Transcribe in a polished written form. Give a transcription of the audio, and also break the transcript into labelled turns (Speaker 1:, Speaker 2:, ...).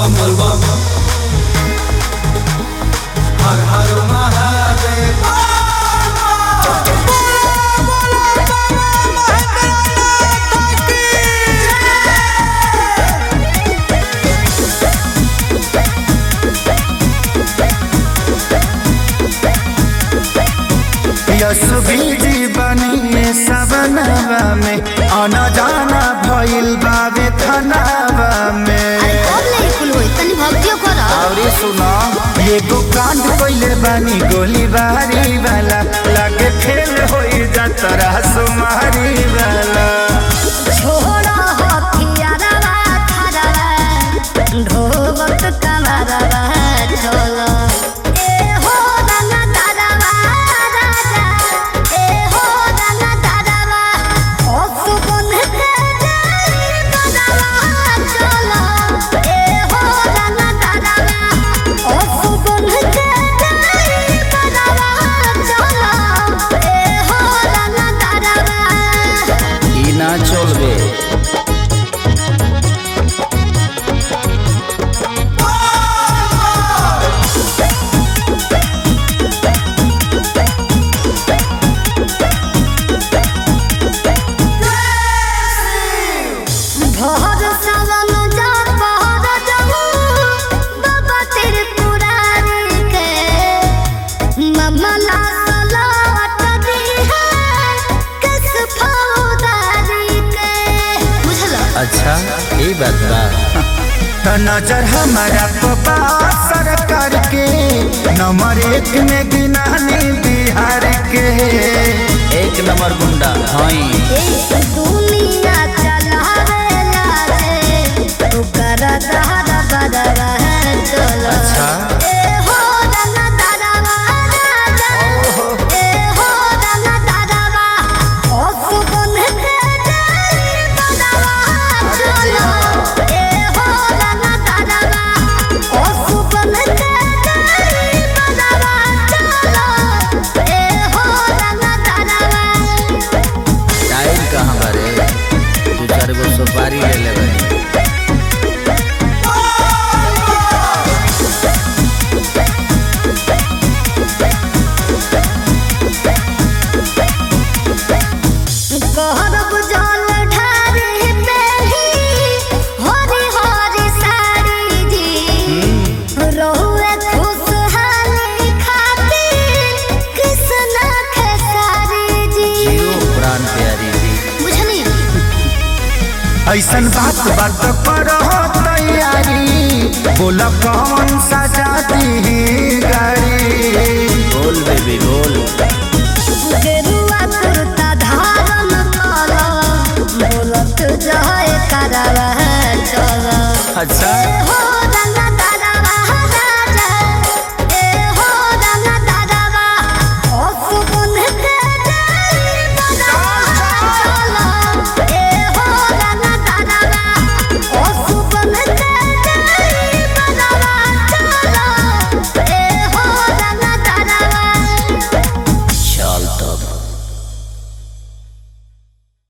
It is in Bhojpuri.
Speaker 1: बम बोल बम हर हर महादेव।
Speaker 2: यसुबीजी बनी सबनवा में आना जाना भइल बावे थनावा में। अरे सुना एगो कांड कइले बानी गोलीबारी वाला लागे फेल होई जातरा सुमारी वाला।
Speaker 3: छोड़ा हथियारवा थारवा ढोबत कमरवा चलो
Speaker 2: चलबे अच्छा ये बात बा। तो नजर हमारा पपा सरकार के नंबर 1 में गिनानी बिहार के एक नंबर गुंडा हई।
Speaker 3: दुनिया चलावेला रे तू कर दहरा बदरा चलो।
Speaker 2: अच्छा सुपारी ले ले ऐसन बात बात करो तैयारी बोला कौन सा जाती गाड़ी। बोल बेबी बोल
Speaker 3: गेरुआ कुर्ता धारण करो बोलत जाए करवा चलो।
Speaker 2: अच्छा